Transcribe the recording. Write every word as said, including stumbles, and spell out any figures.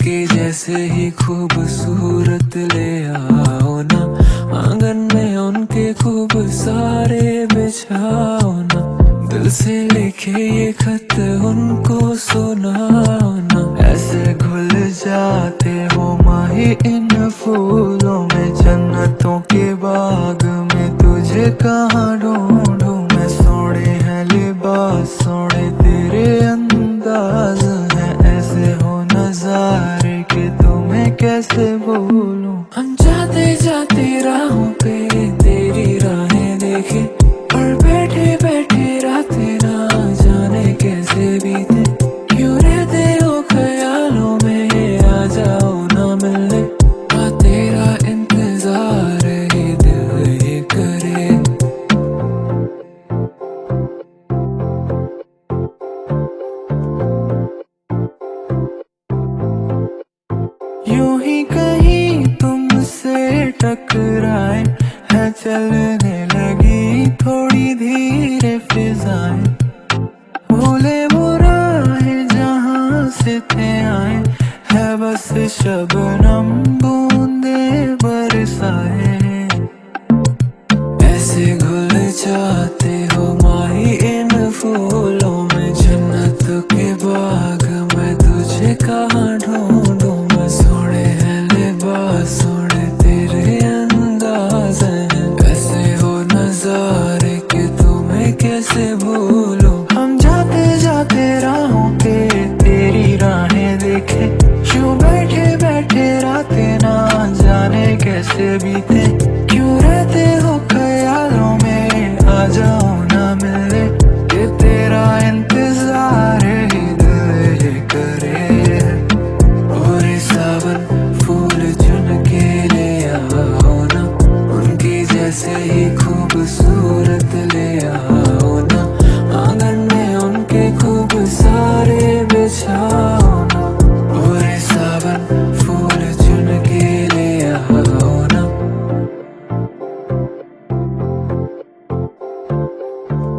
उनके जैसे ही खूबसूरत ले आओ ना, आंगन में उनके खूब सारे बिछाओ ना, दिल से लिखे ये खत उनको सुनाओ ना। ऐसे घुल जाते हो माही इन फूलों में, जन्नतों के बाग में तुझे कहाँ ढूंढूं मैं। सोने हैं लिबास सोने तेरे अंदाज हैं, ऐसे हो नजारे कि तुम्हें कैसे भूलूं। हम जाते जाते राहों पे तेरी राहें देखे, और बैठे बैठे रातें ना जाने कैसे बीते। क्यों रहते हो ख्यालों में, आ जाओ ना मिलने, आ तेरा इंतजार ही दिल ये करे। यूं ही कहीं तुमसे टकराए है, चलने लगी थोड़ी धीरे फिजाएं। भूले वो राहें जहाँ से थे आए, है बस शबनम बूंदे बरसाए। ऐसे घुल जाते हो माही इन फूलों में, जन्नत के बाग में तुझे कहाँ ढूंढूं मैं। सोने हैं लिबास सोने तेरे अंदाज हैं, ऐसे हो नजारे कि तुम्हें कैसे भूलूं। हम जाते जाते राहों पे तेरी राहें देखे, क्यों बैठे बैठे रातें ना जाने कैसे बीते। क्यों रहते हो ख्यालों में, आ जाओ ना मिलने, ये तेरा इंतजार ही दिल ये करे। और सावन फूल चुन के ले आओ ना, उनकी जैसे ही